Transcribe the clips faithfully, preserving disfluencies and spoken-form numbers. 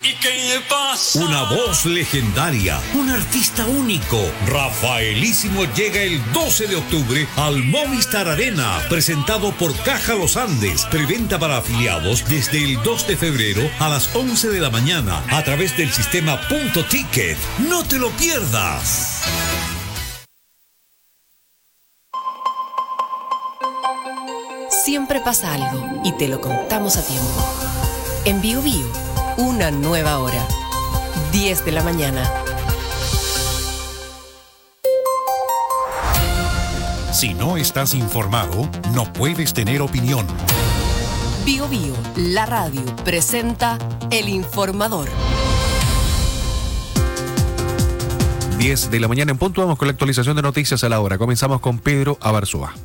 ¿Y qué pasa? Una voz legendaria, un artista único. Rafaelísimo llega el doce de octubre al Movistar Arena, presentado por Caja Los Andes. Preventa para afiliados desde el dos de febrero a las once de la mañana a través del sistema Punto Ticket. No te lo pierdas. Siempre pasa algo y te lo contamos a tiempo. En Bio Bio, una nueva hora. diez de la mañana. Si no estás informado, no puedes tener opinión. Bio Bio, la radio, presenta El Informador. diez de la mañana en punto, vamos con la actualización de noticias a la hora. Comenzamos con Pedro Abarzúa.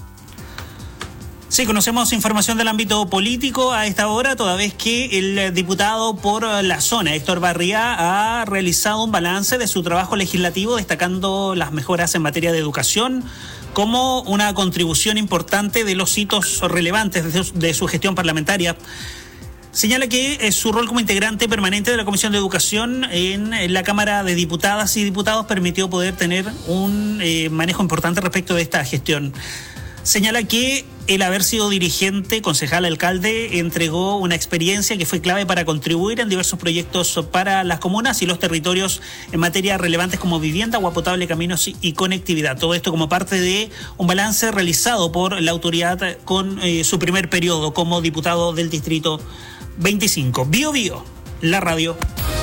Sí, conocemos información del ámbito político a esta hora, toda vez que el diputado por la zona, Héctor Barría, ha realizado un balance de su trabajo legislativo, destacando las mejoras en materia de educación como una contribución importante de los hitos relevantes de su, de su gestión parlamentaria. Señala que eh, su rol como integrante permanente de la Comisión de Educación en, en la Cámara de Diputadas y Diputados permitió poder tener un eh, manejo importante respecto de esta gestión. Señala que el haber sido dirigente, concejal, alcalde, entregó una experiencia que fue clave para contribuir en diversos proyectos para las comunas y los territorios en materias relevantes como vivienda, agua potable, caminos y conectividad. Todo esto como parte de un balance realizado por la autoridad con eh, su primer periodo como diputado del Distrito veinticinco. Bio Bio, la radio.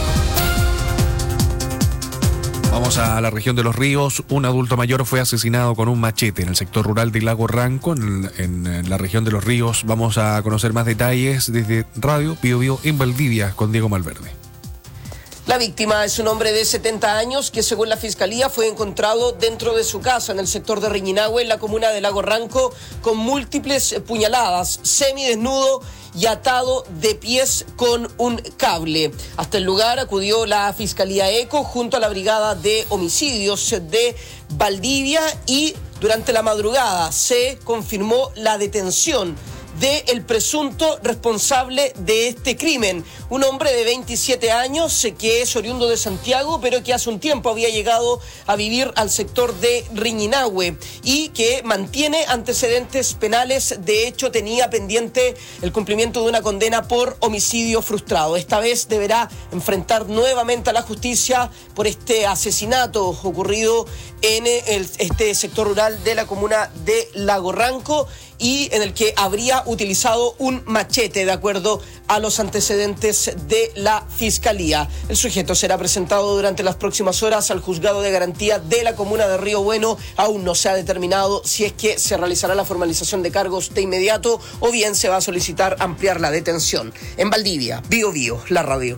Vamos a la región de Los Ríos. Un adulto mayor fue asesinado con un machete en el sector rural de Lago Ranco, en, en, en la región de Los Ríos. Vamos a conocer más detalles desde Radio Bio Bio en Valdivia con Diego Malverde. La víctima es un hombre de setenta años que, según la Fiscalía, fue encontrado dentro de su casa en el sector de Riñinahue, en la comuna de Lago Ranco, con múltiples puñaladas, semidesnudo y atado de pies con un cable. Hasta el lugar acudió la Fiscalía ECO junto a la Brigada de Homicidios de Valdivia y durante la madrugada se confirmó la detención del presunto responsable de este crimen, un hombre de veintisiete años que es oriundo de Santiago, pero que hace un tiempo había llegado a vivir al sector de Riñinahue y que mantiene antecedentes penales. De hecho, tenía pendiente el cumplimiento de una condena por homicidio frustrado. Esta vez deberá enfrentar nuevamente a la justicia por este asesinato ocurrido en el, este sector rural de la comuna de Lago Ranco y en el que habría utilizado un machete, de acuerdo a los antecedentes de la Fiscalía. El sujeto será presentado durante las próximas horas al Juzgado de Garantía de la comuna de Río Bueno. Aún no se ha determinado si es que se realizará la formalización de cargos de inmediato o bien se va a solicitar ampliar la detención. En Valdivia, Bio Bio, la radio.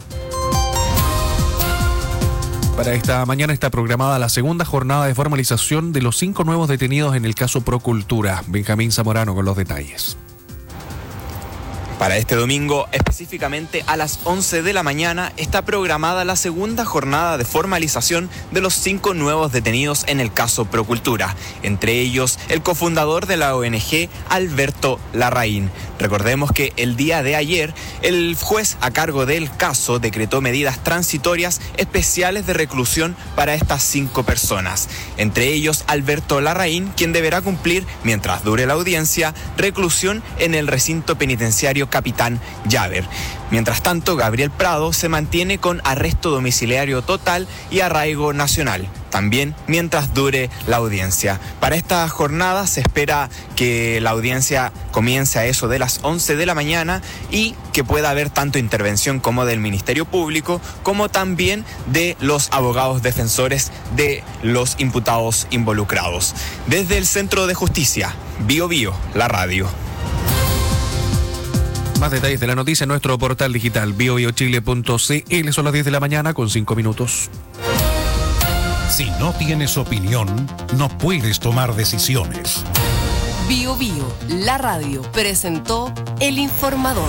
Para esta mañana está programada la segunda jornada de formalización de los cinco nuevos detenidos en el caso Procultura. Benjamín Zamorano con los detalles. Para este domingo, específicamente a las once de la mañana, está programada la segunda jornada de formalización de los cinco nuevos detenidos en el caso Procultura, entre ellos el cofundador de la O N G, Alberto Larraín. Recordemos que el día de ayer, el juez a cargo del caso decretó medidas transitorias especiales de reclusión para estas cinco personas, entre ellos Alberto Larraín, quien deberá cumplir, mientras dure la audiencia, reclusión en el recinto penitenciario Capitán Llaver. Mientras tanto, Gabriel Prado se mantiene con arresto domiciliario total y arraigo nacional, también mientras dure la audiencia. Para esta jornada se espera que la audiencia comience a eso de las once de la mañana y que pueda haber tanto intervención como del Ministerio Público como también de los abogados defensores de los imputados involucrados. Desde el Centro de Justicia, Bio Bio, la radio. Más detalles de la noticia en nuestro portal digital bio bio chile punto c l. Son las diez de la mañana con cinco minutos. Si no tienes opinión, no puedes tomar decisiones. Bio Bio, la radio, presentó El Informador.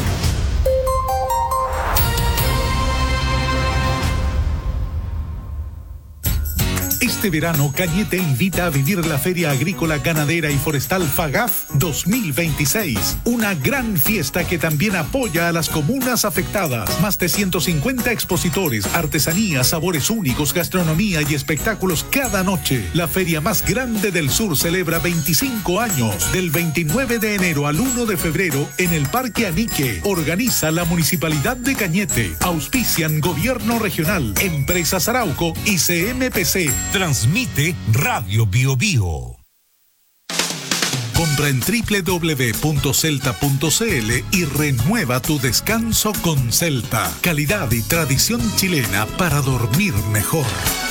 Esta Este verano, Cañete invita a vivir la Feria Agrícola, Ganadera y Forestal FAGAF dos mil veintiséis. Una gran fiesta que también apoya a las comunas afectadas. Más de ciento cincuenta expositores, artesanías, sabores únicos, gastronomía y espectáculos cada noche. La feria más grande del sur celebra veinticinco años. Del veintinueve de enero al uno de febrero en el Parque Anique. Organiza la Municipalidad de Cañete. Auspician Gobierno Regional, Empresas Arauco y C M P C. Transmite Radio Bio Bio. Compra en doble u doble u doble u punto celta punto c l y renueva tu descanso con Celta. Calidad y tradición chilena para dormir mejor.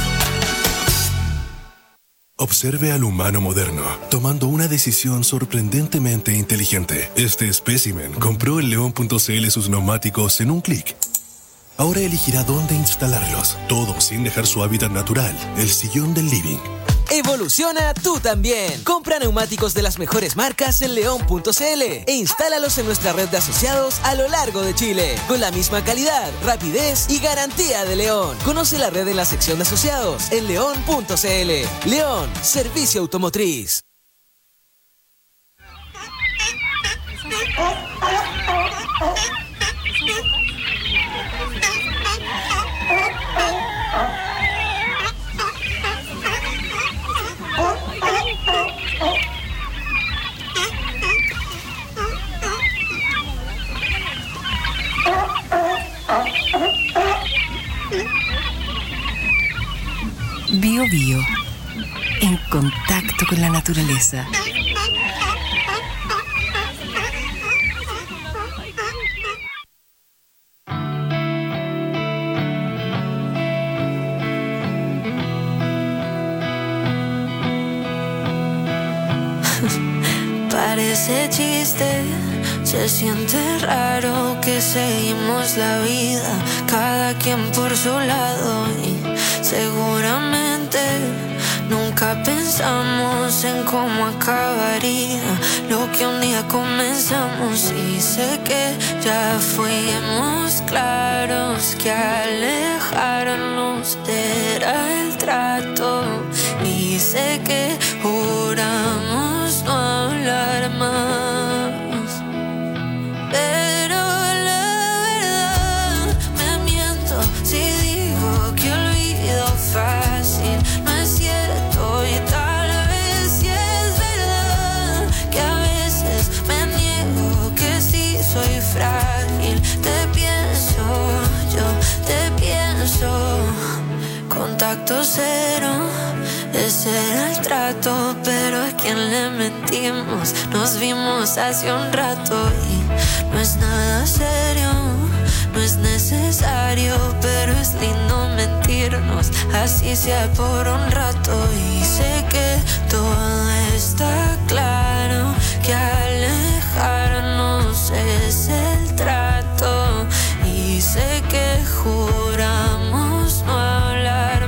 Observe al humano moderno, tomando una decisión sorprendentemente inteligente. Este espécimen compró en león punto c l sus neumáticos en un clic. Ahora elegirá dónde instalarlos, todo sin dejar su hábitat natural, el sillón del living. Evoluciona tú también. Compra neumáticos de las mejores marcas en león punto c l e instálalos en nuestra red de asociados a lo largo de Chile, con la misma calidad, rapidez y garantía de León. Conoce la red en la sección de asociados en león punto c l. León, servicio automotriz. Bio Bio, en contacto con la naturaleza. Parece chiste, se siente raro que seguimos la vida, cada quien por su lado, y seguramente nunca pensamos en cómo acabaría lo que un día comenzamos. Y sé que ya fuimos claros que alejarnos era el trato, y sé que juramos no hablar más, pero la verdad me miento si digo que olvido fácil. No es cierto, y tal vez sí es verdad que a veces me niego, que sí soy frágil. Te pienso, yo te pienso. Contacto cero, ese era el trato, pero a quien le mentimos. Nos vimos hace un rato y no es nada serio, no es necesario, pero es lindo mentirnos, así sea por un rato. Y sé que todo está claro, que alejarnos es el trato, y sé que juramos no hablar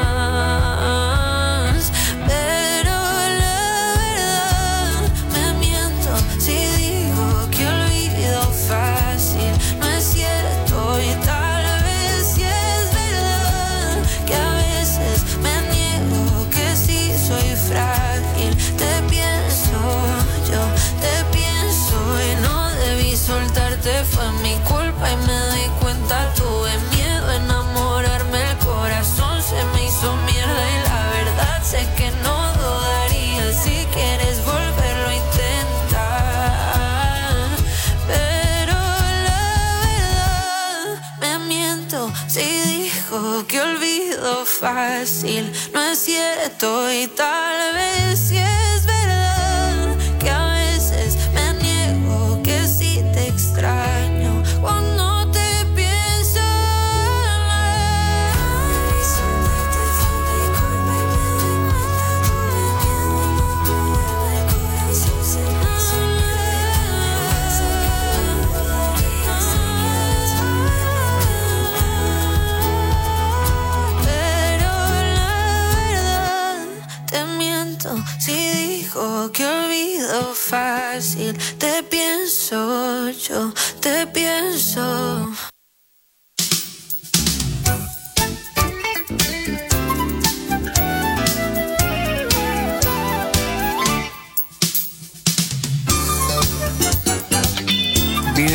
más, pero la verdad me miento si digo que olvido fácil. No es cierto, y tal vez sí es verdad que a veces me niego, que sí soy frágil. Te pienso, yo te pienso, y no debí soltarte, fue mi culpa y me di cuenta. Tuve miedo a enamorarme, el corazón se me hizo mierda, y la verdad sé que no dudaría. Si quieres volverlo a intentar, pero la verdad me miento si digo que olvido fácil. No es cierto, y tal vez sí es verdad que a veces me niego, que sí te extraño cuando te pienso. Pero la verdad te miento si digo que olvido fácil. Te pienso, yo te pienso.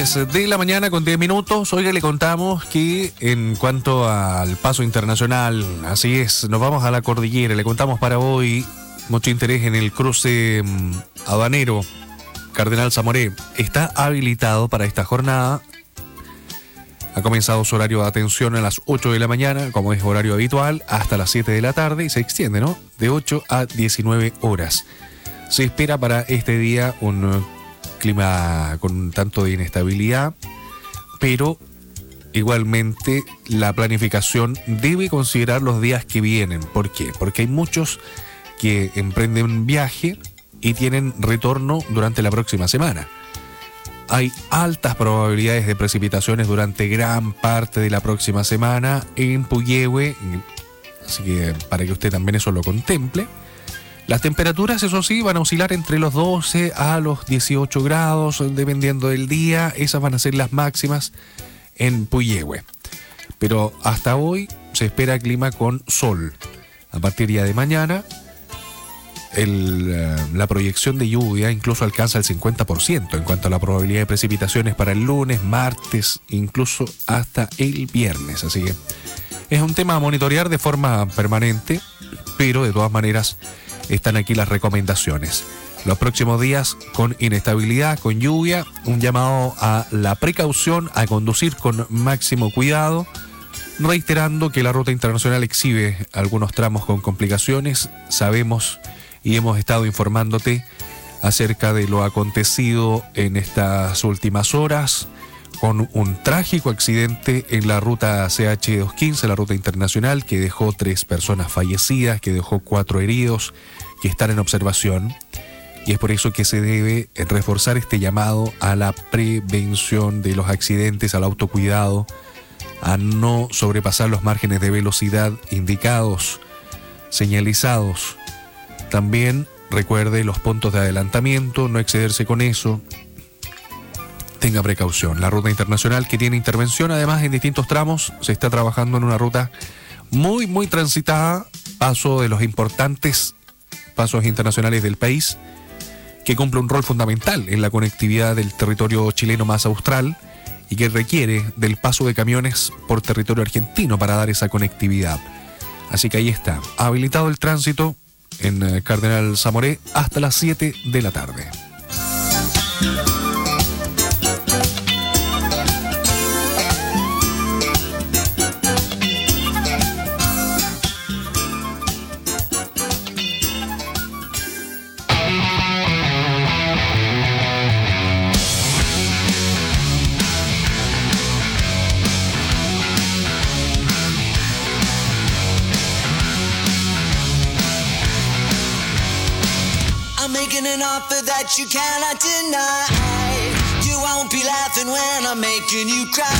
diez de la mañana con diez minutos. Hoy le contamos que en cuanto al paso internacional, así es, nos vamos a la cordillera. Le contamos para hoy mucho interés en el cruce mmm, aduanero Cardenal Zamoré. Está habilitado para esta jornada. Ha comenzado su horario de atención a las ocho de la mañana, como es horario habitual, hasta las siete de la tarde y se extiende, ¿no? De ocho a diecinueve horas. Se espera para este día un clima con un tanto de inestabilidad, pero igualmente la planificación debe considerar los días que vienen. ¿Por qué? Porque hay muchos que emprenden viaje y tienen retorno durante la próxima semana. Hay altas probabilidades de precipitaciones durante gran parte de la próxima semana en Puyehue, así que para que usted también eso lo contemple. Las temperaturas, eso sí, van a oscilar entre los doce a los dieciocho grados, dependiendo del día. Esas van a ser las máximas en Puyehue. Pero hasta hoy se espera clima con sol. A partir ya de mañana, el, uh, la proyección de lluvia incluso alcanza el cincuenta por ciento en cuanto a la probabilidad de precipitaciones para el lunes, martes, incluso hasta el viernes. Así que es un tema a monitorear de forma permanente, pero de todas maneras están aquí las recomendaciones. Los próximos días con inestabilidad, con lluvia, un llamado a la precaución, a conducir con máximo cuidado, reiterando que la ruta internacional exhibe algunos tramos con complicaciones. Sabemos y hemos estado informándote acerca de lo acontecido en estas últimas horas con un trágico accidente en la ruta C H doscientos quince, la ruta internacional, que dejó tres personas fallecidas, que dejó cuatro heridos que están en observación, y es por eso que se debe reforzar este llamado a la prevención de los accidentes, al autocuidado, a no sobrepasar los márgenes de velocidad indicados, señalizados. También recuerde los puntos de adelantamiento, no excederse con eso. Tenga precaución. La ruta internacional, que tiene intervención además en distintos tramos, se está trabajando en una ruta muy, muy transitada, paso de los importantes pasos internacionales del país, que cumple un rol fundamental en la conectividad del territorio chileno más austral y que requiere del paso de camiones por territorio argentino para dar esa conectividad. Así que ahí está, habilitado el tránsito en Cardenal Zamoré hasta las siete de la tarde. An offer that you cannot deny. You won't be laughing when I'm making you cry.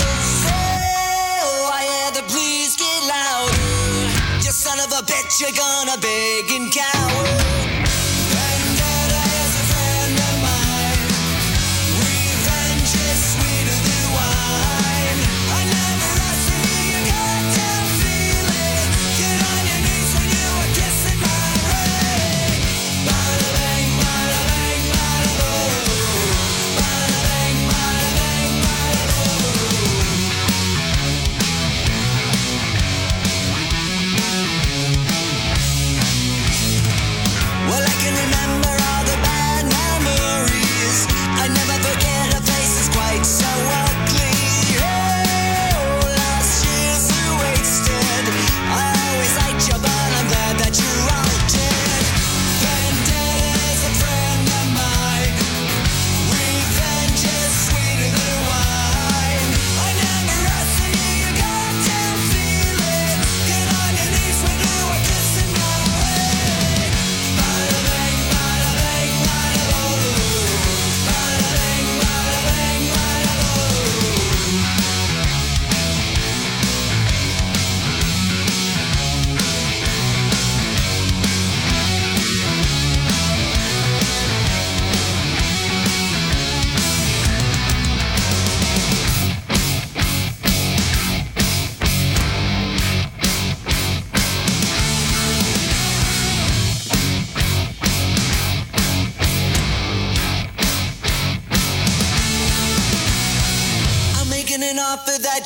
Oh, I hear the please get louder. You son of a bitch, you're gonna beg and cower. Vendetta is a friend of mine. Revenge is sweeter than wine. I never asked for your goddamn feeling. Get on your knees when you were kissing my ring. Bada bang, bada bang, bada boom. Bada bang, bada bang, bada boom.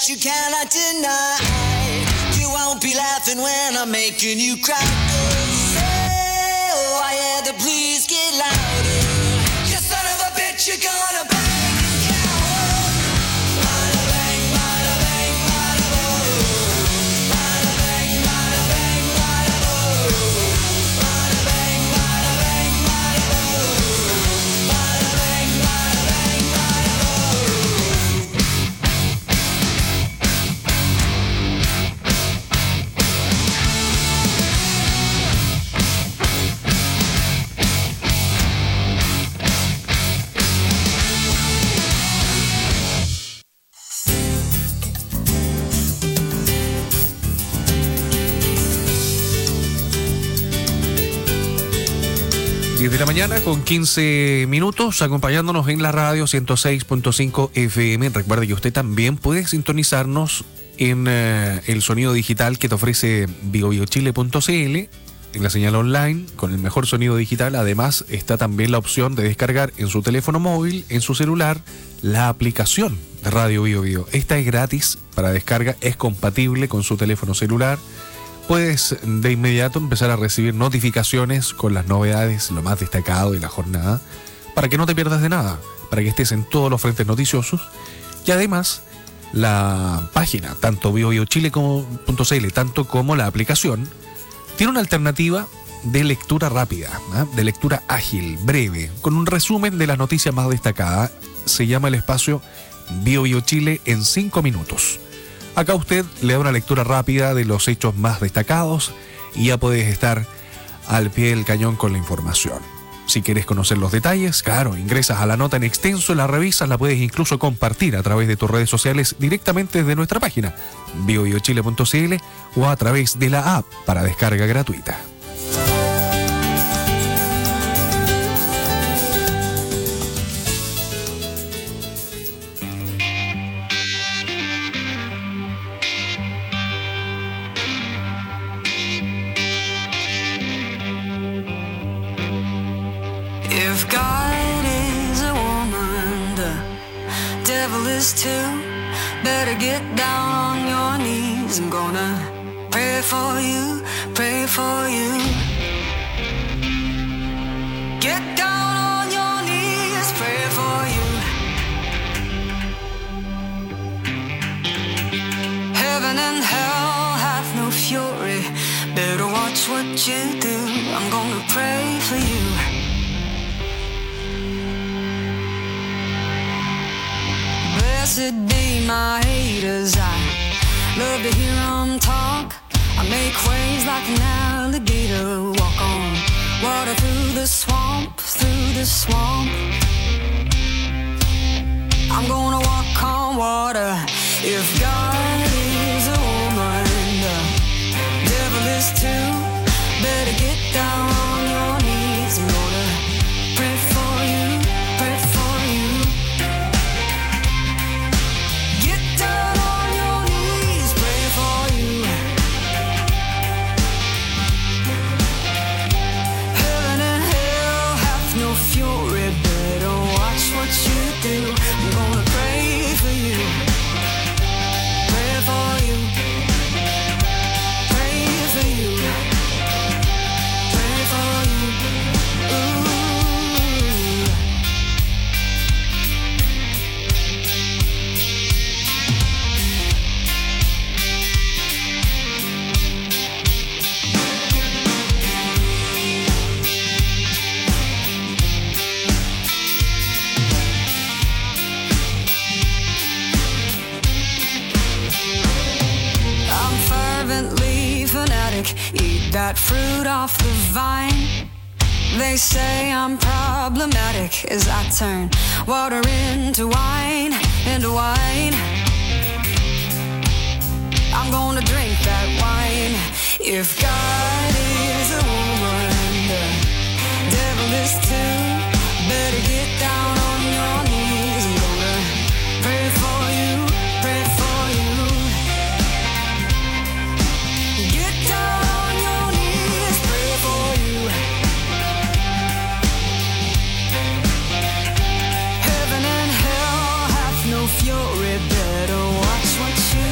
that you cannot deny. You won't be laughing when I'm making you cry. Say, oh, I had to please get louder. You son of a bitch, you're gonna bang and cower. Bada bang, bada bang, bada boom. Bada bang, bada bang, bada boom. Bada bang, bada bang, bada boom. Bada bang, bada bang, bada boom. diez de la mañana con quince minutos, acompañándonos en la radio ciento seis punto cinco F M. Recuerde que usted también puede sintonizarnos en eh, el sonido digital que te ofrece bio bio chile punto c l, en la señal online con el mejor sonido digital. Además está también la opción de descargar en su teléfono móvil, en su celular, la aplicación de Radio Bio Bio. Esta es gratis para descarga, es compatible con su teléfono celular. Puedes de inmediato empezar a recibir notificaciones con las novedades, lo más destacado de la jornada, para que no te pierdas de nada, para que estés en todos los frentes noticiosos. Y además, la página, tanto bio bio chile punto c l, tanto como la aplicación, tiene una alternativa de lectura rápida, ¿eh? de lectura ágil, breve, con un resumen de las noticias más destacadas. Se llama el espacio Bio Bio Chile en cinco minutos. Acá usted le da una lectura rápida de los hechos más destacados y ya puedes estar al pie del cañón con la información. Si quieres conocer los detalles, claro, ingresas a la nota en extenso, la revisas, la puedes incluso compartir a través de tus redes sociales directamente desde nuestra página bio bio chile punto c l o a través de la app para descarga gratuita. If God is a woman, the devil is too. Better get down on your knees. I'm gonna pray for you, pray for you. Get down on your knees, pray for you. Heaven and hell hath no fury. Better watch what you do. I'm gonna pray for you. Blessed be my haters, I love to hear them talk. I make waves like an alligator, walk on water through the swamp, through the swamp. I'm gonna walk on water. If God is a woman, the devil is too. Better get down on your knees. I'm gonna pray for you, pray for you. Get down on your knees, pray for you. Heaven and hell hath no fury. Better watch what you do. I'm gonna pray for you, pray for you, pray for you, pray for you. Ooh. I'm fervently fanatic, eat that fruit off the vine. They say I'm problematic as I turn water into wine, into wine. I'm gonna drink that wine. If God is a woman, the devil is too. Better get down on your knees. I'm gonna pray for you, pray for you. Get down on your knees, pray for you. Heaven and hell hath no fury. Better watch what you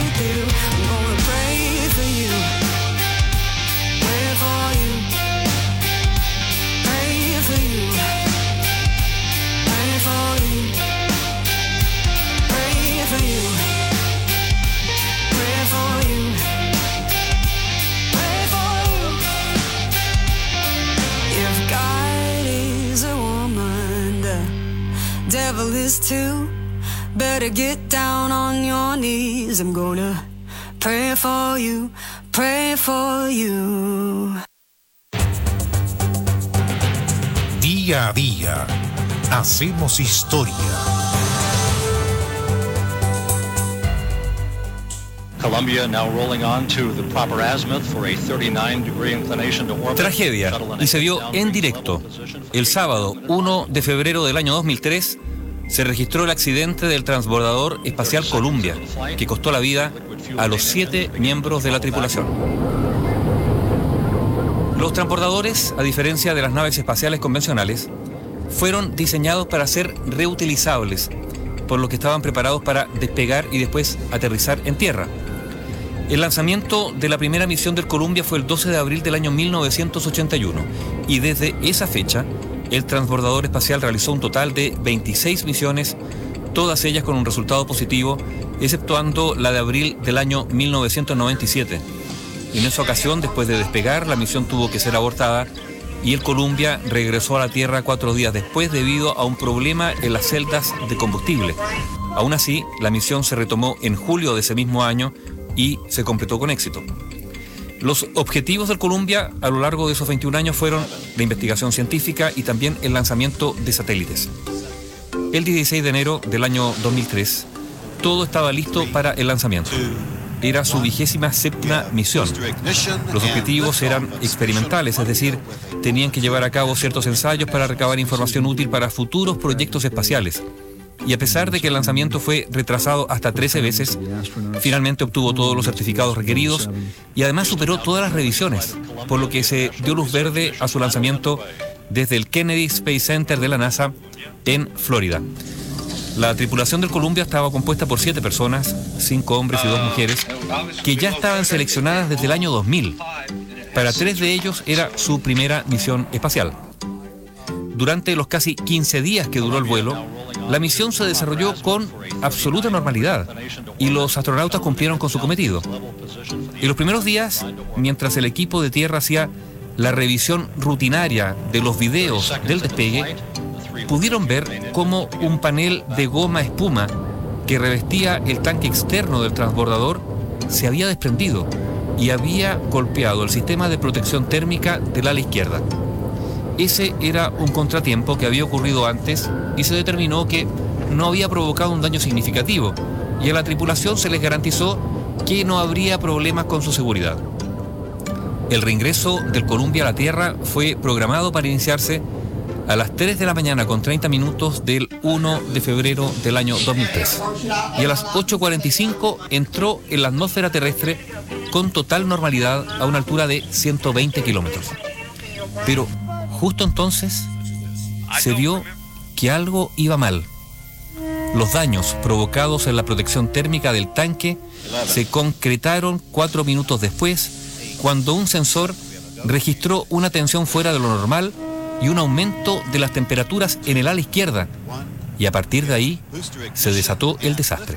to. Better get down on your knees. I'm gonna pray for you, pray for you. Día a día, hacemos historia. Columbia now rolling on to the proper azimuth for a thirty-nine degree inclination to orbit. Tragedia, y se vio en directo. El sábado uno de febrero del año dos mil tres se registró el accidente del transbordador espacial Columbia, que costó la vida a los siete miembros de la tripulación. Los transbordadores, a diferencia de las naves espaciales convencionales, fueron diseñados para ser reutilizables, por lo que estaban preparados para despegar y después aterrizar en tierra. El lanzamiento de la primera misión del Columbia fue el doce de abril del año mil novecientos ochenta y uno, y desde esa fecha el transbordador espacial realizó un total de veintiséis misiones, todas ellas con un resultado positivo, exceptuando la de abril del año mil novecientos noventa y siete. En esa ocasión, después de despegar, la misión tuvo que ser abortada y el Columbia regresó a la Tierra cuatro días después debido a un problema en las celdas de combustible. Aún así, la misión se retomó en julio de ese mismo año y se completó con éxito. Los objetivos del Columbia a lo largo de esos veintiún años fueron la investigación científica y también el lanzamiento de satélites. El dieciséis de enero del año dos mil tres, todo estaba listo para el lanzamiento. Era su vigésima séptima misión. Los objetivos eran experimentales, es decir, tenían que llevar a cabo ciertos ensayos para recabar información útil para futuros proyectos espaciales. Y a pesar de que el lanzamiento fue retrasado hasta trece veces, finalmente obtuvo todos los certificados requeridos y además superó todas las revisiones, por lo que se dio luz verde a su lanzamiento desde el Kennedy Space Center de la NASA en Florida. La tripulación del Columbia estaba compuesta por siete personas, cinco hombres y dos mujeres, que ya estaban seleccionadas desde el año dos mil. Para tres de ellos era su primera misión espacial. Durante los casi quince días que duró el vuelo, la misión se desarrolló con absoluta normalidad y los astronautas cumplieron con su cometido. En los primeros días, mientras el equipo de tierra hacía la revisión rutinaria de los videos del despegue, pudieron ver cómo un panel de goma espuma que revestía el tanque externo del transbordador se había desprendido y había golpeado el sistema de protección térmica del ala izquierda. Ese era un contratiempo que había ocurrido antes y se determinó que no había provocado un daño significativo y a la tripulación se les garantizó que no habría problemas con su seguridad. El reingreso del Columbia a la Tierra fue programado para iniciarse a las tres de la mañana con treinta minutos del uno de febrero del año dos mil tres. Y a las ocho cuarenta y cinco entró en la atmósfera terrestre con total normalidad a una altura de ciento veinte kilómetros. Pero justo entonces se vio que algo iba mal. Los daños provocados en la protección térmica del tanque se concretaron cuatro minutos después, cuando un sensor registró una tensión fuera de lo normal y un aumento de las temperaturas en el ala izquierda, y a partir de ahí se desató el desastre.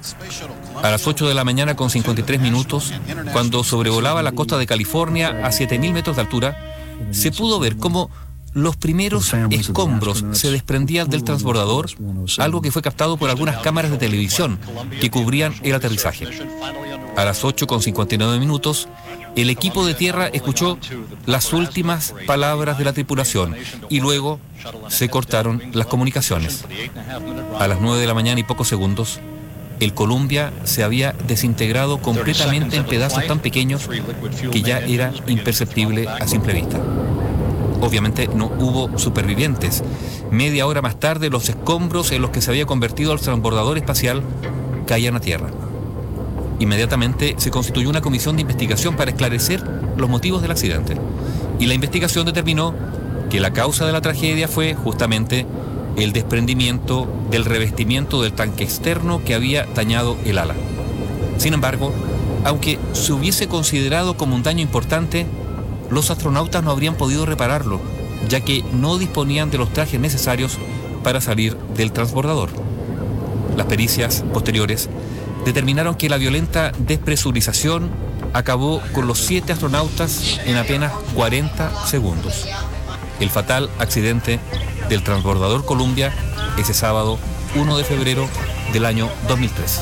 A las ocho de la mañana con cincuenta y tres minutos, cuando sobrevolaba la costa de California a siete mil metros de altura, se pudo ver cómo los primeros escombros se desprendían del transbordador, algo que fue captado por algunas cámaras de televisión que cubrían el aterrizaje. A las ocho con cincuenta y nueve minutos, el equipo de tierra escuchó las últimas palabras de la tripulación y luego se cortaron las comunicaciones. A las nueve de la mañana y pocos segundos, el Columbia se había desintegrado completamente en pedazos tan pequeños que ya era imperceptible a simple vista. Obviamente no hubo supervivientes. Media hora más tarde, los escombros en los que se había convertido el transbordador espacial caían a tierra. Inmediatamente se constituyó una comisión de investigación para esclarecer los motivos del accidente. Y la investigación determinó que la causa de la tragedia fue justamente el desprendimiento del revestimiento del tanque externo que había dañado el ala. Sin embargo, aunque se hubiese considerado como un daño importante, los astronautas no habrían podido repararlo, ya que no disponían de los trajes necesarios para salir del transbordador. Las pericias posteriores determinaron que la violenta despresurización acabó con los siete astronautas en apenas cuarenta segundos. El fatal accidente del transbordador Columbia ese sábado uno de febrero del año dos mil tres.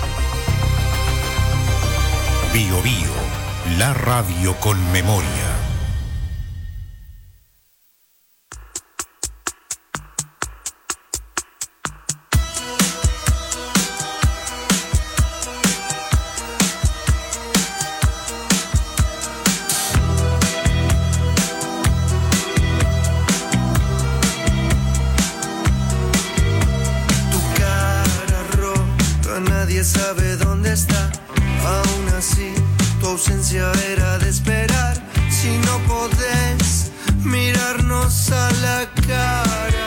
Bio Bio, la radio con memoria. Sabe dónde está, aún así tu ausencia era de esperar. Si no podés mirarnos a la cara,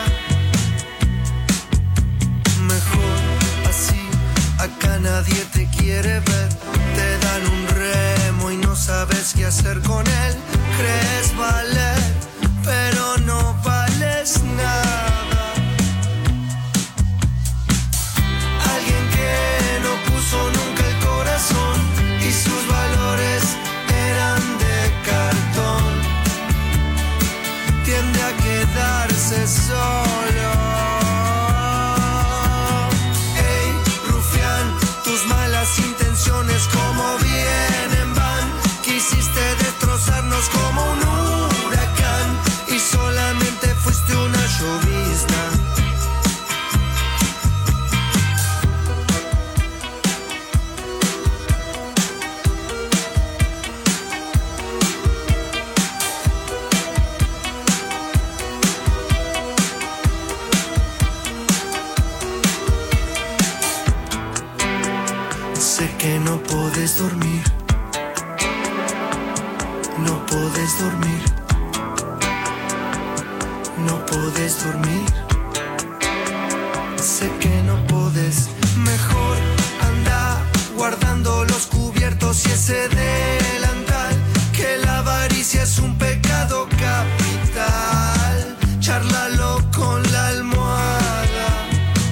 mejor así, acá nadie te quiere ver. Te dan un remo y no sabes qué hacer con él. Crees valer, pero no vales nada. Nunca el corazón y sus valores eran de cartón. Tiende a quedarse solo. Ey, rufián, tus malas intenciones como vienen van. Quisiste destrozarnos como un huracán y solamente fuiste una llovizna. Que no podés dormir, no podés dormir, no podés dormir. Sé que no podés, mejor anda guardando los cubiertos y ese delantal, que la avaricia es un pecado capital. Chárlalo con la almohada.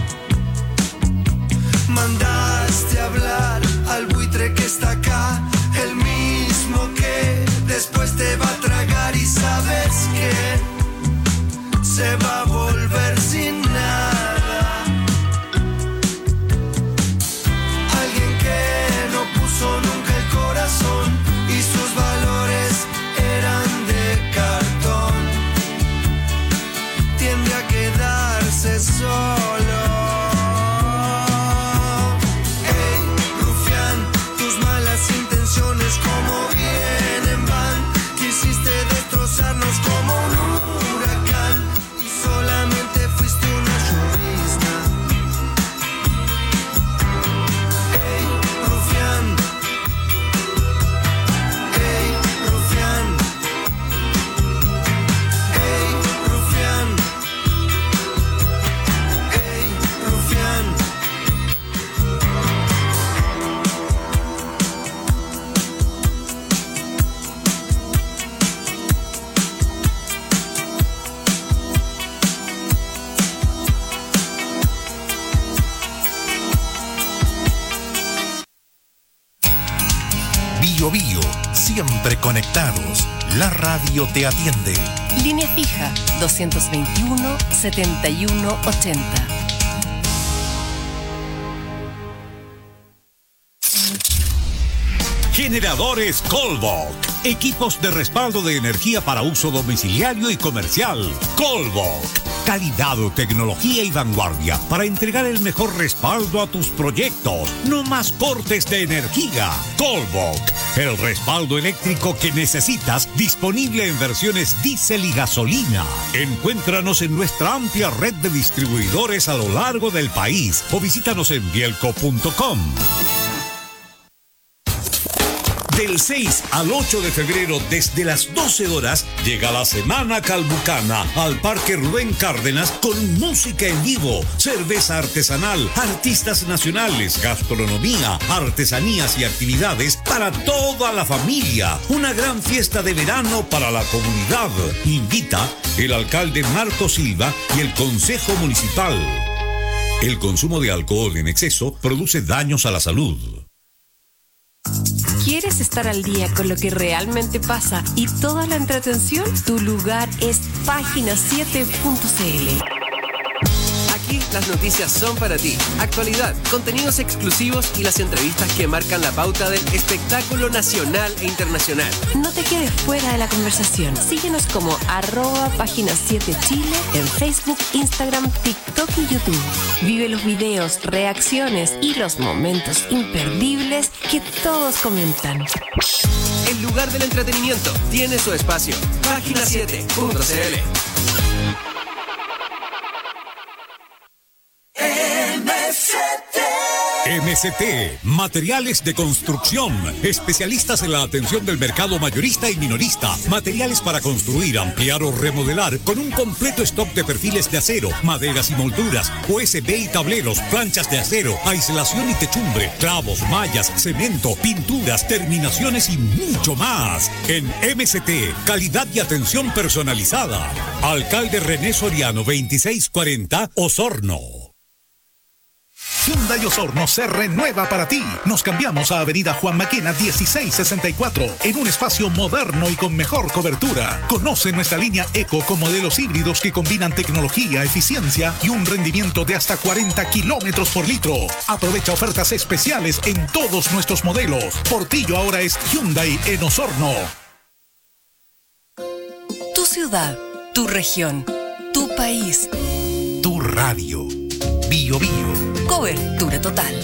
Mandaste hablar al buitre que está acá, el mismo que después te va a tragar y sabes que se va a volver sin nada. Alguien que no puso nunca el corazón y sus valores eran de cartón. Tiende a quedarse solo. Como vienen van, quisiste destrozarnos como un huracán y solamente fuiste una llovizna. Ey, rufián, ey, rufián, ey, rufián, ey, rufián. Bio Bio, siempre conectados. La radio te atiende. Línea fija doscientos veintiuno, setenta y uno ochenta. Generadores Colbok. Equipos de respaldo de energía para uso domiciliario y comercial. Colbok. Calidad, tecnología y vanguardia para entregar el mejor respaldo a tus proyectos. No más cortes de energía. Colbok. El respaldo eléctrico que necesitas, disponible en versiones diésel y gasolina. Encuéntranos en nuestra amplia red de distribuidores a lo largo del país o visítanos en bielco punto com. Del seis al ocho de febrero, desde las doce horas, llega la Semana Calbucana al Parque Rubén Cárdenas con música en vivo, cerveza artesanal, artistas nacionales, gastronomía, artesanías y actividades para toda la familia. Una gran fiesta de verano para la comunidad. Invita el alcalde Marco Silva y el Consejo Municipal. El consumo de alcohol en exceso produce daños a la salud. ¿Quieres estar al día con lo que realmente pasa y toda la entretención? Tu lugar es página siete punto c l. Aquí las noticias son para ti. Actualidad, contenidos exclusivos y las entrevistas que marcan la pauta del espectáculo nacional e internacional. No te quedes fuera de la conversación. Síguenos como arroba página siete Chile en Facebook, Instagram, TikTok y YouTube. Vive los videos, reacciones y los momentos imperdibles que todos comentan. El lugar del entretenimiento tiene su espacio. página siete punto c l. M S T. M S T, materiales de construcción, especialistas en la atención del mercado mayorista y minorista, materiales para construir, ampliar o remodelar, con un completo stock de perfiles de acero, maderas y molduras, U S B y tableros, planchas de acero, aislación y techumbre, clavos, mallas, cemento, pinturas, terminaciones y mucho más. En M S T, calidad y atención personalizada. Alcalde René Soriano, veintiséis cuarenta, Osorno. Hyundai Osorno se renueva para ti. Nos cambiamos a Avenida Juan Maquena dieciséis sesenta y cuatro en un espacio moderno y con mejor cobertura. Conoce nuestra línea Eco con modelos híbridos que combinan tecnología, eficiencia y un rendimiento de hasta cuarenta kilómetros por litro. Aprovecha ofertas especiales en todos nuestros modelos. Portillo ahora es Hyundai en Osorno. Tu ciudad, tu región, tu país, tu radio. Bio Bio. Cobertura total.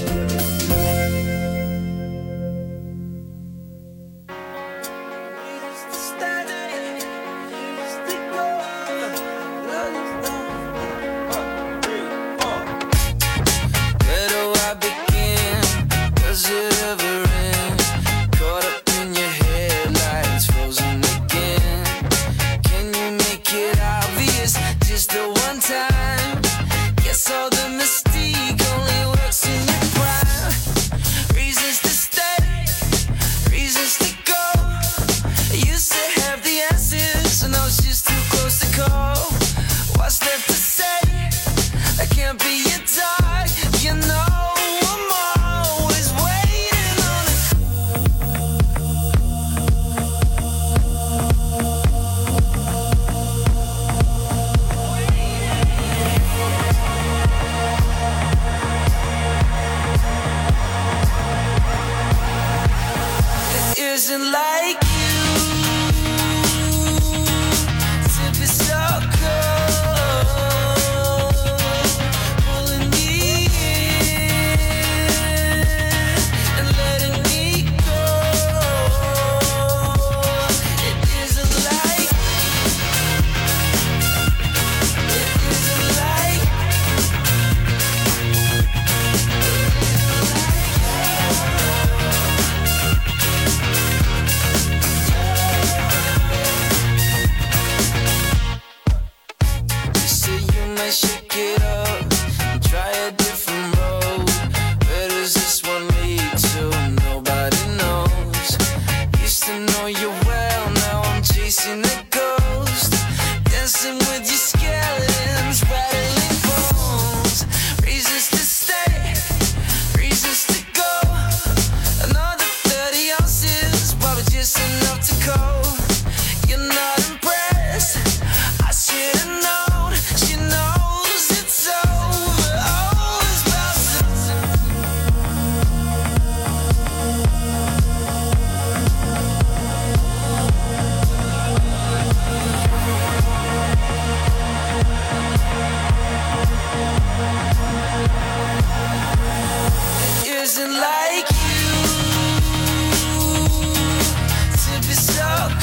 Isn't like you to be so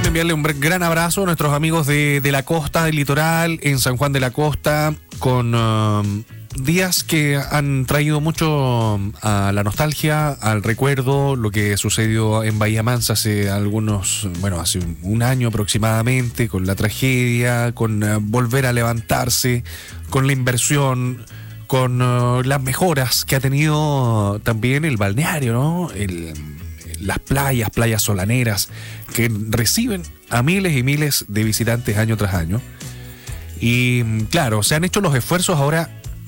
enviarle un gran abrazo a nuestros amigos de, de la costa, del litoral, en San Juan de la Costa, con uh, días que han traído mucho a la nostalgia, al recuerdo, lo que sucedió en Bahía Mansa hace algunos, bueno, hace un año aproximadamente, con la tragedia, con uh, volver a levantarse, con la inversión, con uh, las mejoras que ha tenido también el balneario, ¿no? El, las playas, playas solaneras, que reciben a miles y miles de visitantes año tras año. Y claro, se han hecho los esfuerzos ahora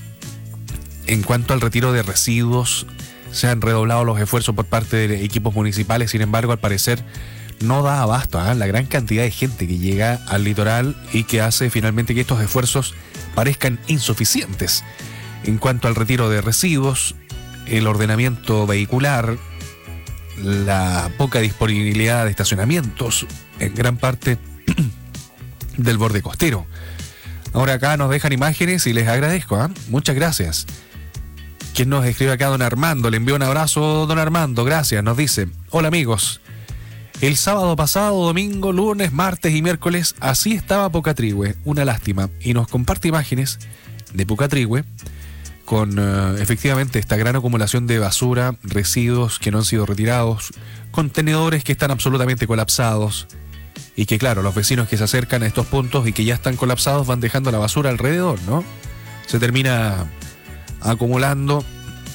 en cuanto al retiro de residuos, se han redoblado los esfuerzos por parte de equipos municipales. Sin embargo, al parecer no da abasto a ¿eh? la gran cantidad de gente que llega al litoral y que hace finalmente que estos esfuerzos parezcan insuficientes en cuanto al retiro de residuos, el ordenamiento vehicular, la poca disponibilidad de estacionamientos en gran parte del borde costero. Ahora acá nos dejan imágenes y les agradezco, ¿eh? Muchas gracias. ¿Quién nos escribe acá? Don Armando. Le envío un abrazo, don Armando. Gracias. Nos dice: hola amigos. El sábado pasado, domingo, lunes, martes y miércoles, así estaba Pucatrihue. Una lástima. Y nos comparte imágenes de Pucatrihue con uh, efectivamente esta gran acumulación de basura, residuos que no han sido retirados, contenedores que están absolutamente colapsados y que claro, los vecinos que se acercan a estos puntos y que ya están colapsados van dejando la basura alrededor, ¿no? Se termina acumulando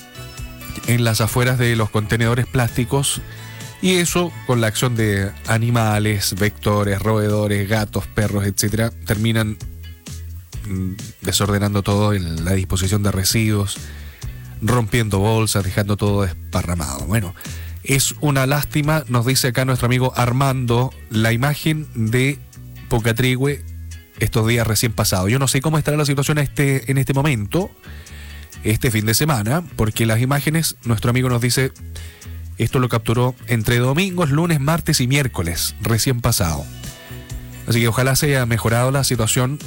en las afueras de los contenedores plásticos y eso, con la acción de animales, vectores, roedores, gatos, perros, etcétera, terminan desordenando todo en la disposición de residuos, rompiendo bolsas, dejando todo desparramado. Bueno, es una lástima, nos dice acá nuestro amigo Armando, la imagen de Pucatrihue estos días recién pasados. Yo no sé cómo estará la situación este, en este momento, este fin de semana, porque las imágenes, nuestro amigo nos dice, esto lo capturó entre domingos, lunes, martes y miércoles, recién pasado. Así que ojalá se haya mejorado la situación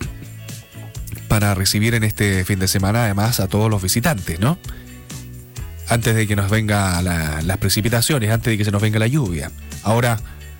para recibir en este fin de semana además a todos los visitantes, ¿no? Antes de que nos venga la, las precipitaciones, antes de que se nos venga la lluvia. Ahora,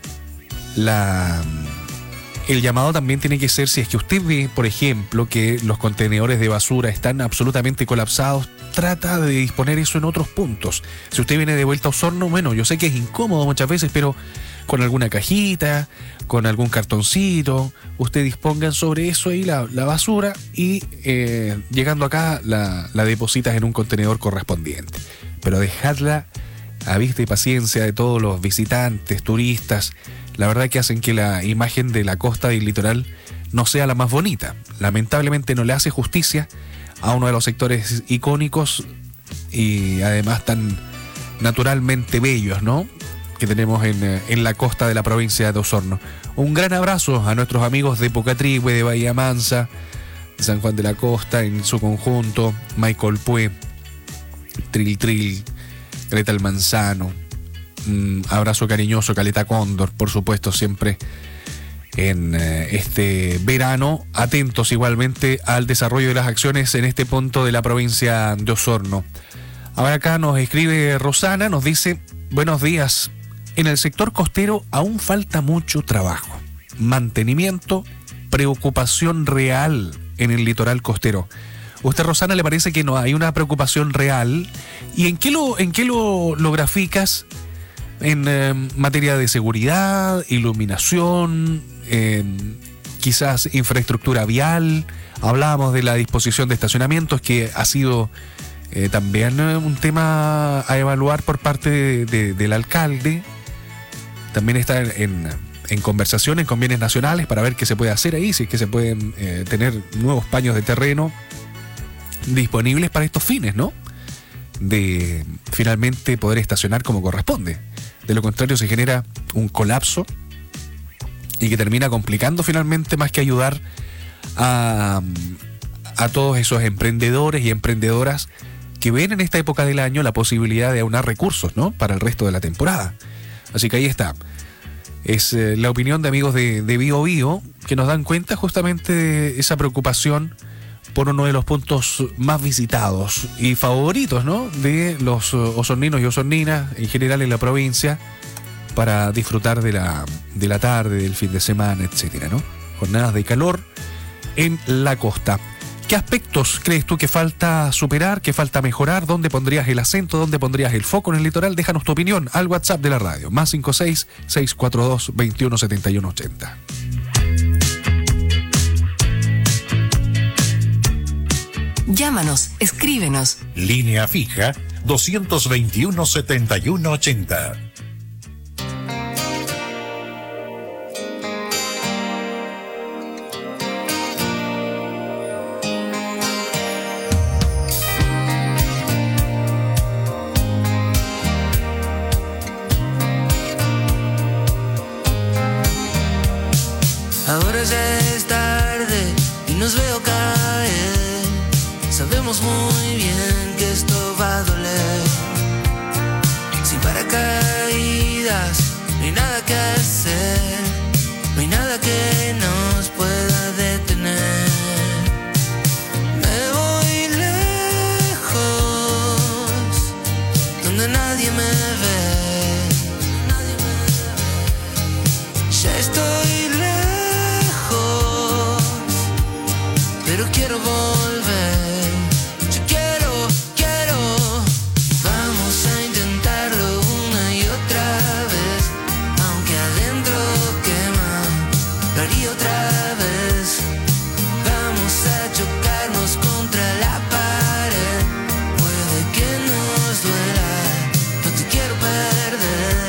la, el llamado también tiene que ser, si es que usted ve, por ejemplo, que los contenedores de basura están absolutamente colapsados, trata de disponer eso en otros puntos. Si usted viene de vuelta a Osorno, bueno, yo sé que es incómodo muchas veces, pero con alguna cajita, con algún cartoncito, usted disponga sobre eso ahí la, la basura y eh, llegando acá la, la depositas en un contenedor correspondiente. Pero dejarla a vista y paciencia de todos los visitantes, turistas, la verdad que hacen que la imagen de la costa y el litoral no sea la más bonita. Lamentablemente no le hace justicia a uno de los sectores icónicos y además tan naturalmente bellos, ¿no?, que tenemos en, en la costa de la provincia de Osorno. Un gran abrazo a nuestros amigos de Pucatrihue, de Bahía Mansa, de San Juan de la Costa en su conjunto, Michael Pue, Tril Tril, Greta el Manzano, un abrazo cariñoso, Caleta Cóndor, por supuesto, siempre en eh, este verano, atentos igualmente al desarrollo de las acciones en este punto de la provincia de Osorno. Ahora acá nos escribe Rosana, nos dice: buenos días. En el sector costero aún falta mucho trabajo, mantenimiento, preocupación real en el litoral costero. ¿Usted, Rosana, le parece que no hay una preocupación real? ¿Y en qué lo, en qué lo, lo graficas? En eh, materia de seguridad, iluminación, eh, quizás infraestructura vial. Hablábamos de la disposición de estacionamientos, que ha sido eh, también un tema a evaluar por parte de, de, del alcalde. También está en, en conversación en convenios nacionales para ver qué se puede hacer ahí, si es que se pueden eh, tener nuevos paños de terreno disponibles para estos fines, ¿no? De finalmente poder estacionar como corresponde. De lo contrario se genera un colapso y que termina complicando finalmente más que ayudar a, a todos esos emprendedores y emprendedoras que ven en esta época del año la posibilidad de aunar recursos, ¿no?, para el resto de la temporada. Así que ahí está. Es eh, la opinión de amigos de, de Bio Bio que nos dan cuenta justamente de esa preocupación por uno de los puntos más visitados y favoritos, ¿no?, de los uh, osorninos y osorninas en general en la provincia, para disfrutar de la, de la tarde, del fin de semana, etcétera, ¿no? Jornadas de calor en la costa. ¿Qué aspectos crees tú que falta superar, que falta mejorar? ¿Dónde pondrías el acento? ¿Dónde pondrías el foco en el litoral? Déjanos tu opinión al WhatsApp de la radio, más cinco seis, seis cuatro dos, veintiuno setenta y uno ochenta. Llámanos, escríbenos. Línea fija dos veintiuno, setenta y uno ochenta. Ahora ya es tarde y nos veo caer. Sabemos muy bien que esto va a doler. Sin paracaídas, no hay nada que hacer. No hay nada que nos pueda detener. Me voy lejos, donde nadie me ve. Ya estoy lejos, pero quiero volver. Yo quiero, quiero. Vamos a intentarlo una y otra vez. Aunque adentro quema, lo haría otra vez. Vamos a chocarnos contra la pared. Puede que nos duela, no te quiero perder.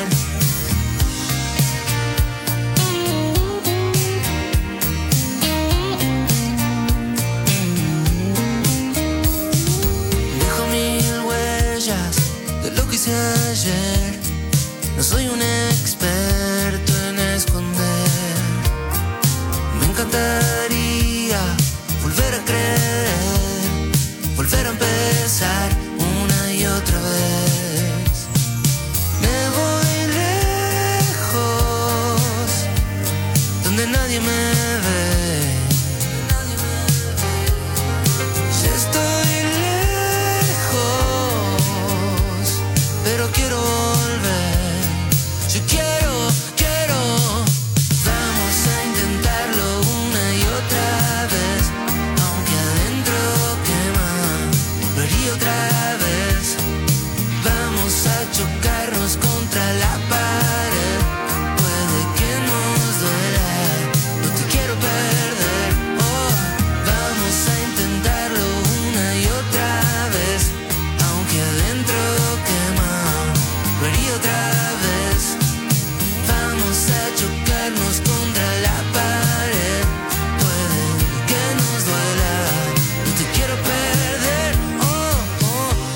Dejo mil huellas de lo que hice ayer. No soy un experto en esconder. Me encantaría volver a creer, volver a empezar una y otra vez. Me voy lejos, donde nadie me ve. Ya estoy lejos, pero quiero volver. Yo quiero, quiero. Vamos a intentarlo una y otra vez. Aunque adentro quema, lo haría otra vez. Vamos a chocarnos contra la pared. Puede que nos duela, no te quiero perder. Oh, vamos a intentarlo una y otra vez. Aunque adentro quema, lo haría otra vez. Vamos a chocarnos contra la pared. Puede que nos duela, no te quiero perder. Oh, oh,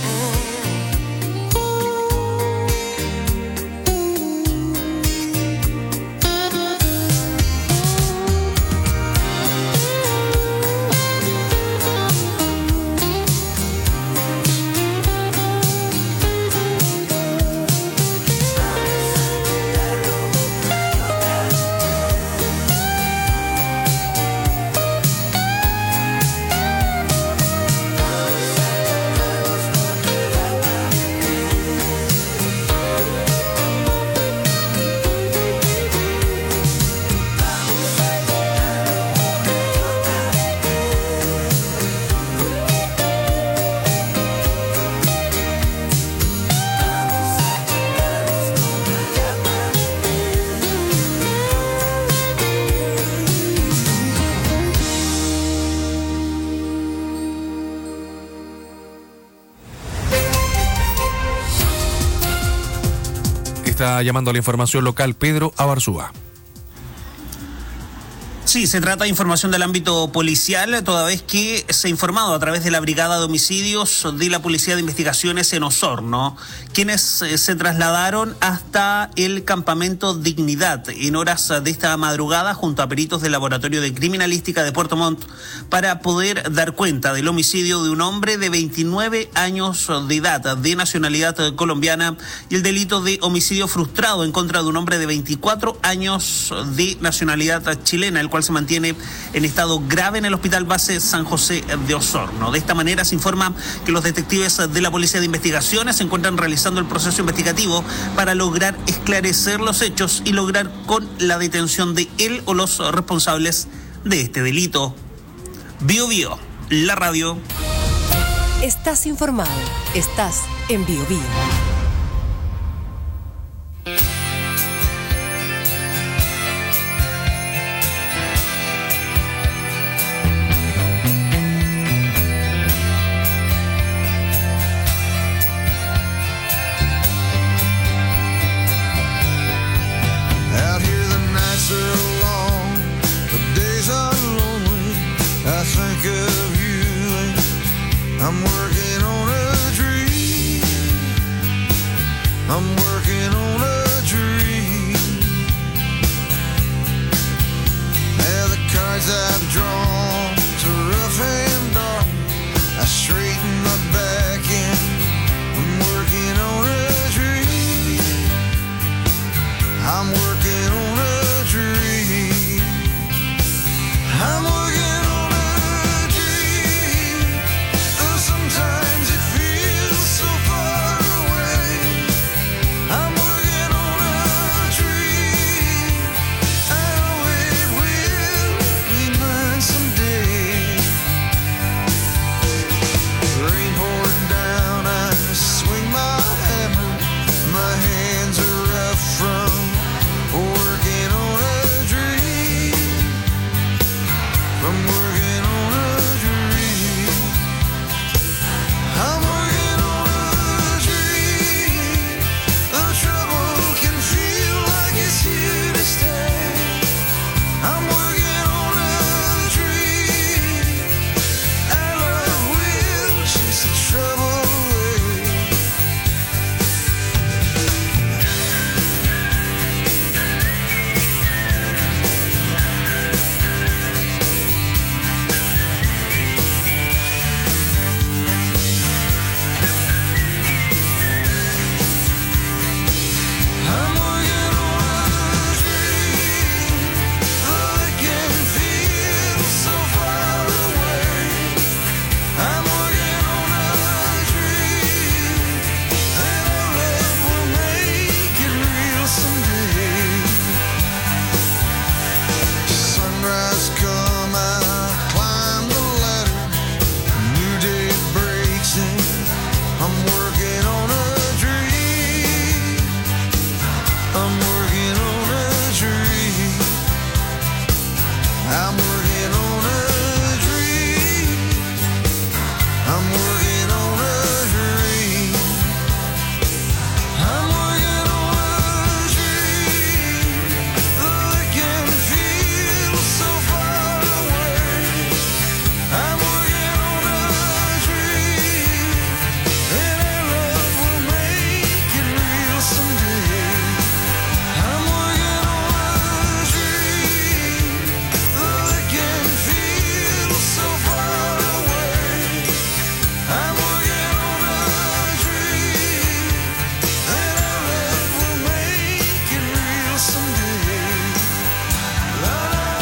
Está llamando a la información local Pedro Abarzúa. Sí, se trata de información del ámbito policial, toda vez que se ha informado a través de la Brigada de Homicidios de la Policía de Investigaciones en Osorno, quienes eh, se trasladaron hasta el campamento Dignidad en horas de esta madrugada junto a peritos del Laboratorio de Criminalística de Puerto Montt para poder dar cuenta del homicidio de un hombre de veintinueve años de edad, de nacionalidad colombiana, y el delito de homicidio frustrado en contra de un hombre de veinticuatro años de nacionalidad chilena, el cual cual se mantiene en estado grave en el Hospital Base San José de Osorno. De esta manera se informa que los detectives de la Policía de Investigaciones se encuentran realizando el proceso investigativo para lograr esclarecer los hechos y lograr con la detención de él o los responsables de este delito. Bio Bio, la radio. Estás informado. Estás en Bio Bio. Out here the nights are long, the days are lonely. I think of you and I'm working on a dream. I'm working on a dream. Now the cards I've drawn to rough and dark, I straighten my back and I'm working on a dream. I'm working on a dream. I'm working on a dream. Though sometimes it feels so far away. I'm working on a dream. I know it will be mine someday. Rain pouring down, I swing my hammer. My hands are rough from working on a dream. I'm working on a dream. I'm working on a dream. The trouble can feel like it's here to stay. I'm working on a dream. Our love will chase the trouble away. I'm working on a dream. Though it can feel so far away. I'm working on a dream. And our love will make it real someday. Sunrise come, I climb the ladder. A new day breaks in. I'm working on a dream. I'm working on a dream. I'm working on a dream. I'm working on a dream. I'm working on a dream. Though it can feel so far away. I'm working on a dream. And our love will make it real someday. I'm working on a dream. Though it can feel so far away. I'm working on a dream. And our love will make it real someday. La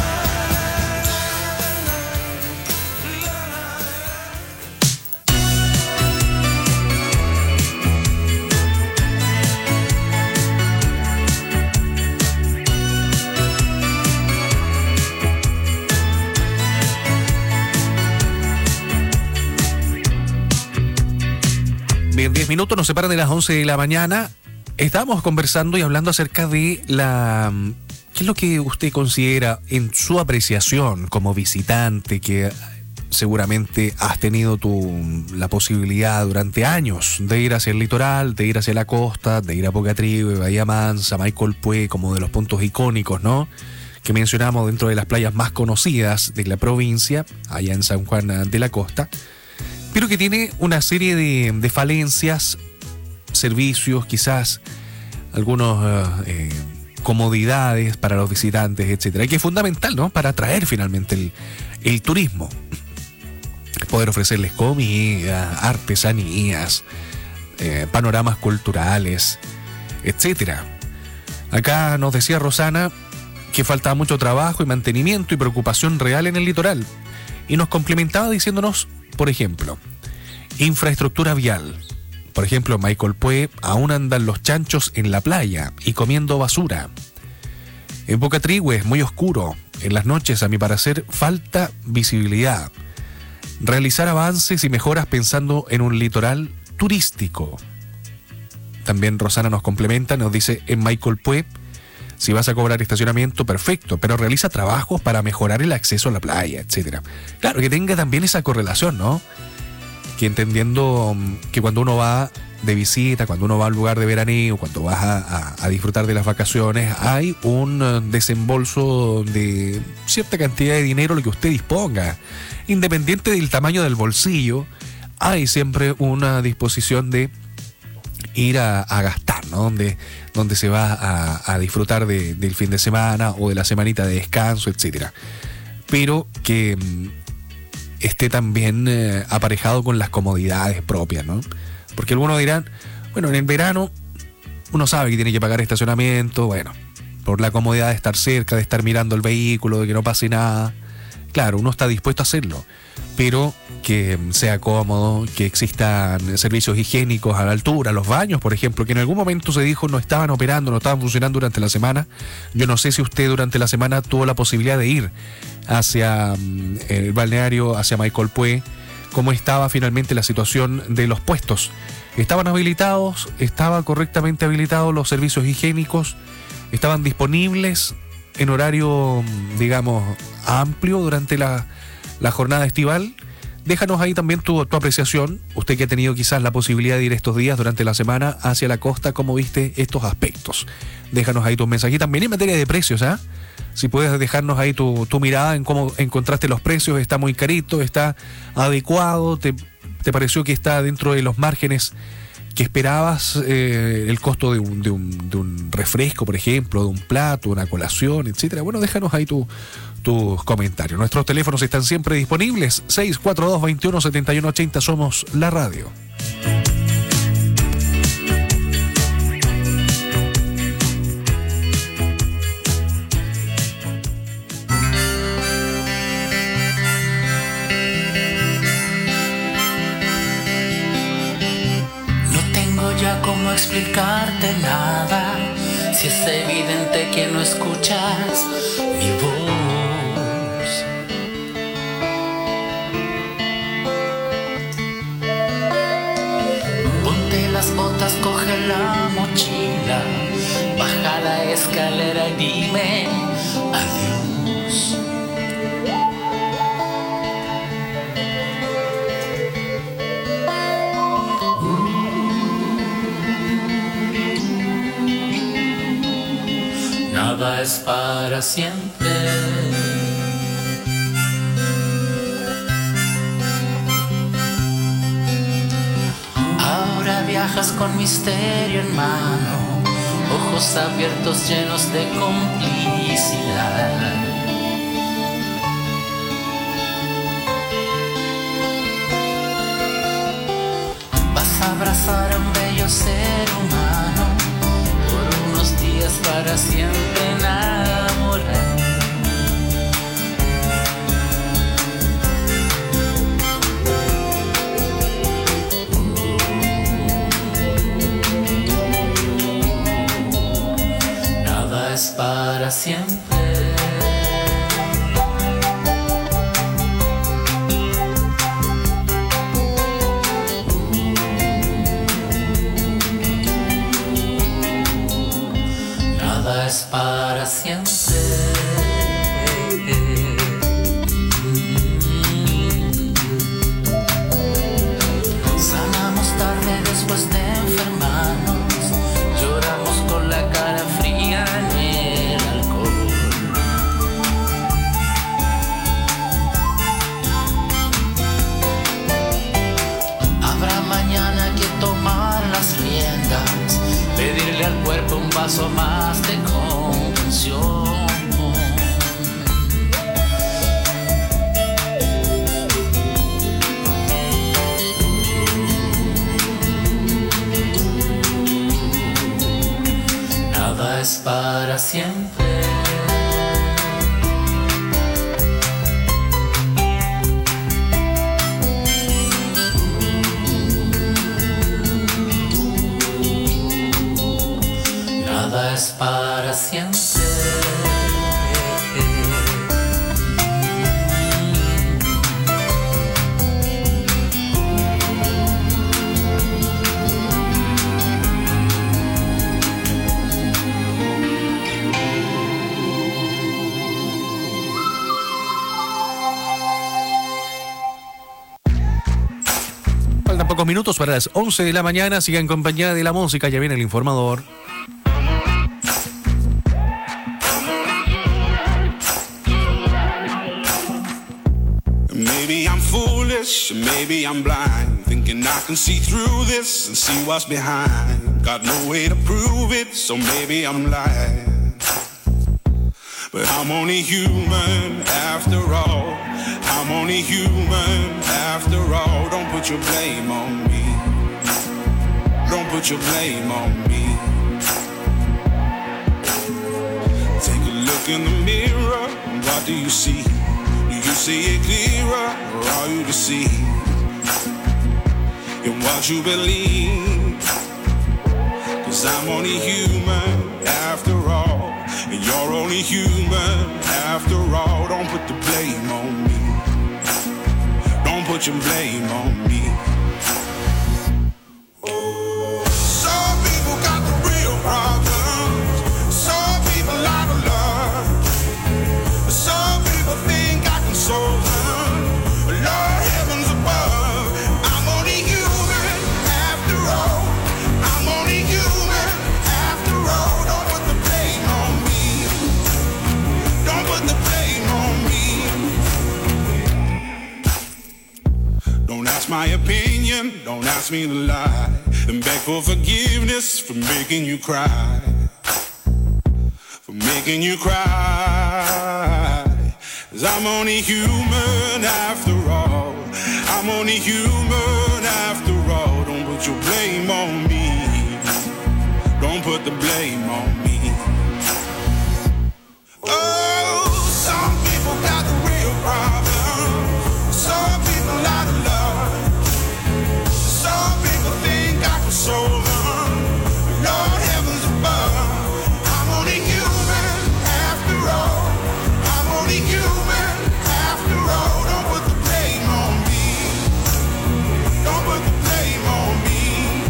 Bien, diez minutos nos separan de las once de la mañana. Estábamos conversando y hablando acerca de la... ¿Qué es lo que usted considera en su apreciación como visitante que seguramente has tenido tu, la posibilidad durante años de ir hacia el litoral, de ir hacia la costa, de ir a Pocatribe, Bahía Mansa, Maicol Pué, como de los puntos icónicos, ¿no?, que mencionamos dentro de las playas más conocidas de la provincia, allá en San Juan de la Costa, pero que tiene una serie de, de falencias, servicios, quizás algunos uh, eh, comodidades para los visitantes, etcétera, y que es fundamental, ¿no?, para atraer finalmente el, el turismo. Poder ofrecerles comida, artesanías, eh, panoramas culturales, etcétera. Acá nos decía Rosana que faltaba mucho trabajo y mantenimiento y preocupación real en el litoral. Y nos complementaba diciéndonos, por ejemplo, infraestructura vial. Por ejemplo, en Maicolpué aún andan los chanchos en la playa y comiendo basura. En Bocatrihue es muy oscuro. En las noches, a mi parecer, falta visibilidad. Realizar avances y mejoras pensando en un litoral turístico. También Rosana nos complementa, nos dice, en Maicolpué, si vas a cobrar estacionamiento, perfecto, pero realiza trabajos para mejorar el acceso a la playa, etcétera. Claro, que tenga también esa correlación, ¿no? Que entendiendo que cuando uno va de visita, cuando uno va al lugar de veraneo, cuando vas a, a, a disfrutar de las vacaciones, hay un desembolso de cierta cantidad de dinero, lo que usted disponga. Independiente del tamaño del bolsillo, hay siempre una disposición de ir a, a gastar, ¿no? Donde, donde se va a, a disfrutar de, del fin de semana o de la semanita de descanso, etcétera. Pero que mm, esté también eh, aparejado con las comodidades propias, ¿no? Porque algunos dirán, bueno, en el verano uno sabe que tiene que pagar estacionamiento, bueno, por la comodidad de estar cerca, de estar mirando el vehículo, de que no pase nada. Claro, uno está dispuesto a hacerlo, pero que sea cómodo, que existan servicios higiénicos a la altura, los baños, por ejemplo, que en algún momento se dijo no estaban operando, no estaban funcionando durante la semana. Yo no sé si usted durante la semana tuvo la posibilidad de ir hacia el balneario, hacia Maicolpué, cómo estaba finalmente la situación de los puestos. ¿Estaban habilitados? ¿Estaban correctamente habilitados los servicios higiénicos? ¿Estaban disponibles en horario, digamos, amplio durante la, la jornada estival? Déjanos ahí también tu, tu apreciación. Usted que ha tenido quizás la posibilidad de ir estos días durante la semana hacia la costa, ¿cómo viste estos aspectos? Déjanos ahí tus mensajes. También en materia de precios, ¿ah? ¿eh? Si puedes dejarnos ahí tu, tu mirada en cómo encontraste los precios. ¿Está muy carito? ¿Está adecuado? ¿Te, te pareció que está dentro de los márgenes que esperabas? Eh, el costo de un, de, un, de un refresco, por ejemplo, de un plato, una colación, etcétera. Bueno, déjanos ahí tu, tus comentarios. Nuestros teléfonos están siempre disponibles. seis cuatro dos, veintiuno, setenta y uno ochenta. Somos la radio. Cómo explicarte nada si es evidente que no escuchas mi voz. Ponte las botas, coge la mochila, baja la escalera y dime adiós. Nada es para siempre. Ahora viajas con misterio en mano, ojos abiertos llenos de complicidad. Vas a abrazar a un bello ser humano, días para siempre enamorar. Nada es para siempre. Es para siempre. Sanamos tarde después de enfermarnos, lloramos con la cara fría en el alcohol. Habrá mañana que tomar las riendas, pedirle al cuerpo un vaso más de contención. Nada es para siempre. nada es para siempre. Faltan pocos minutos para las once de la mañana. Sigan en compañía de la música. Ya viene el informador. Maybe I'm foolish, maybe I'm blind, thinking I can see through this and see what's behind. Got no way to prove it, so maybe I'm lying. But I'm only human after all. I'm only human after all. Don't put your blame on me. Don't put your blame on me. Take a look in the mirror, what do you see? Do you see it clearer, or are you deceived in what you believe? 'Cause I'm only human after all, and you're only human after all. Don't put the blame on me. Don't put your blame on me. Some people got the real problems. Some people out of love. Some people think I can solve them. Lord heavens above, I'm only human after all. I'm only human after all. Don't put the blame on me. Don't put the blame on me. Don't ask my opinion, don't ask me to lie, and beg for forgiveness for making you cry, for making you cry. 'Cause I'm only human after all. I'm only human after all. Don't put your blame on me. Don't put the blame on me. Oh, some people got the real problem. Some people out of love. Some people think I can solve them. Lord heavens above, I'm only human after all. I'm only human after all. Don't put the blame on me. Don't put the blame on me.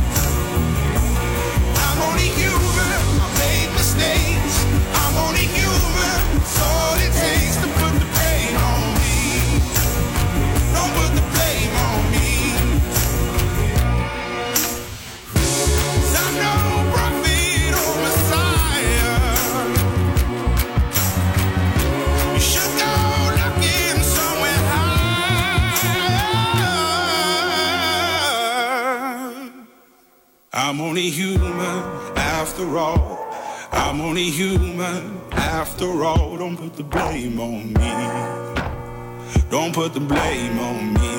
I'm only human. I made mistakes. I'm only human. It's all it takes to put the blame on me. Don't put the blame on me. 'Cause I'm no prophet or Messiah. You should go looking somewhere higher. I'm only human after all. I'm only human after all. Don't put the blame on me. Don't put the blame on me.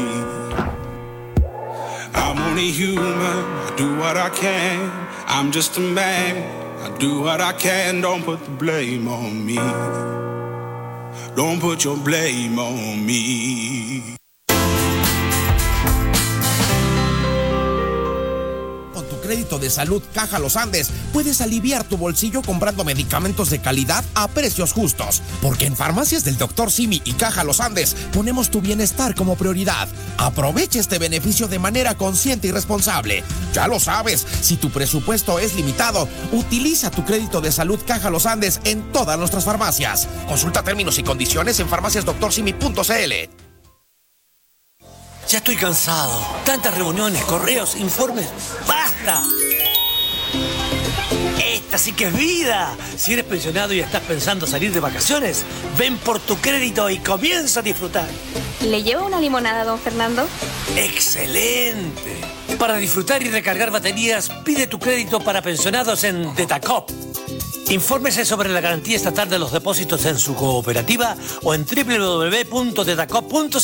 I'm only human. I do what I can. I'm just a man. I do what I can. Don't put the blame on me. Don't put your blame on me. Crédito de salud Caja Los Andes, puedes aliviar tu bolsillo comprando medicamentos de calidad a precios justos. Porque en Farmacias del doctor Simi y Caja Los Andes ponemos tu bienestar como prioridad. Aprovecha este beneficio de manera consciente y responsable. Ya lo sabes, si tu presupuesto es limitado, utiliza tu crédito de salud Caja Los Andes en todas nuestras farmacias. Consulta términos y condiciones en farmacias doctor simi punto c l. Ya estoy cansado. Tantas reuniones, correos, informes. ¡Basta! Esta sí que es vida. Si eres pensionado y estás pensando salir de vacaciones, ven por tu crédito y comienza a disfrutar. ¿Le llevo una limonada, don Fernando? ¡Excelente! Para disfrutar y recargar baterías, pide tu crédito para pensionados en Detacop. Infórmese sobre la garantía estatal de los depósitos en su cooperativa o en doble u doble u doble u punto detacop punto